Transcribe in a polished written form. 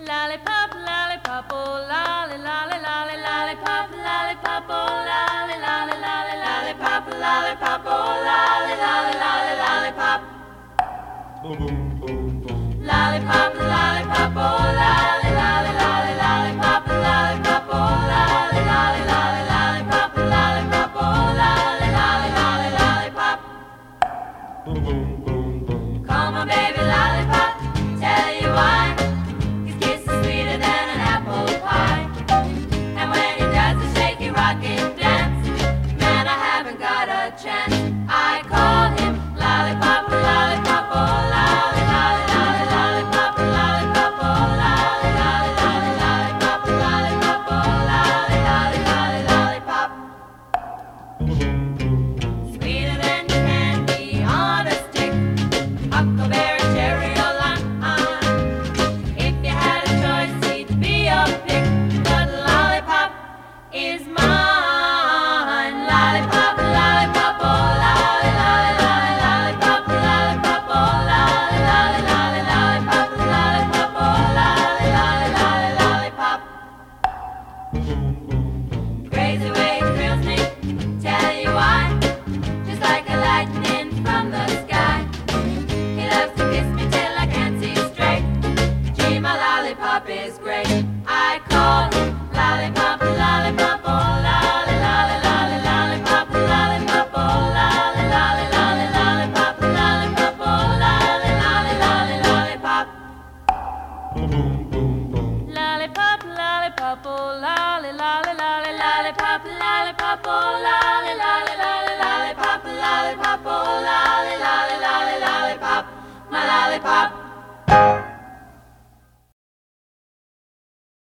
Lollipop, lollipop, oh lolly, lolly, lolly, lollipop, lollipop, oh lolly, lolly, lolly, lollipop, lollipop, oh lolly, lolly, lolly, lollipop. Boom, boom, boom, boom. Lollipop, lollipop, oh lolly, lolly, lolly, lollipop, lollipop, oh lolly, lolly, lolly, lollipop, lollipop, oh lolly, lolly, lolly, lollipop. Boom, boom, boom, boom. Call my baby lollipop, tell you why. His kiss is sweeter than an apple pie. And when he does the shaky rockin' dance, man, I haven't got a chance. I call him lollipop, lollipop, oh lolly, lolly, lolly, lollipop, lollipop, oh lolly, lolly, lolly, lollipop, lollipop, oh lolly, lolly, lolly, lollipop. Boom, boom, boom, boom. Sweeter than candy on a stick, huckleberry, cherry, or lime. If you had a choice, he'd be your pick, but lollipop is mine. Lollipop, lollipop, oh lolly, lolly, lolly, lollipop, lollipop, oh lolly, lolly, lolly, lollipop, lollipop, oh lolly, lolly, lolly, lollipop. Boom, boom, boom, boom. Crazy way it thrills me, tell you why. Just like a lightning from the sky, he loves to kiss me till I can't see straight. Gee, my lollipop is great. I call him lollipop, lollipop, oh lolly, lolly, lolly, lollipop, lollipop, oh lolly, lolly, lolly, lollipop, lollipop, oh lolly, lolly, lolly, lollipop. Boom, boom, boom, boom. Lollipop, lollipop, oh lolly, lolly, lolly, lollipop, lollipop, oh lolly, lolly, lolly, lollipop, lollipop, oh lolly, lolly, lolly, lollipop, my lollipop.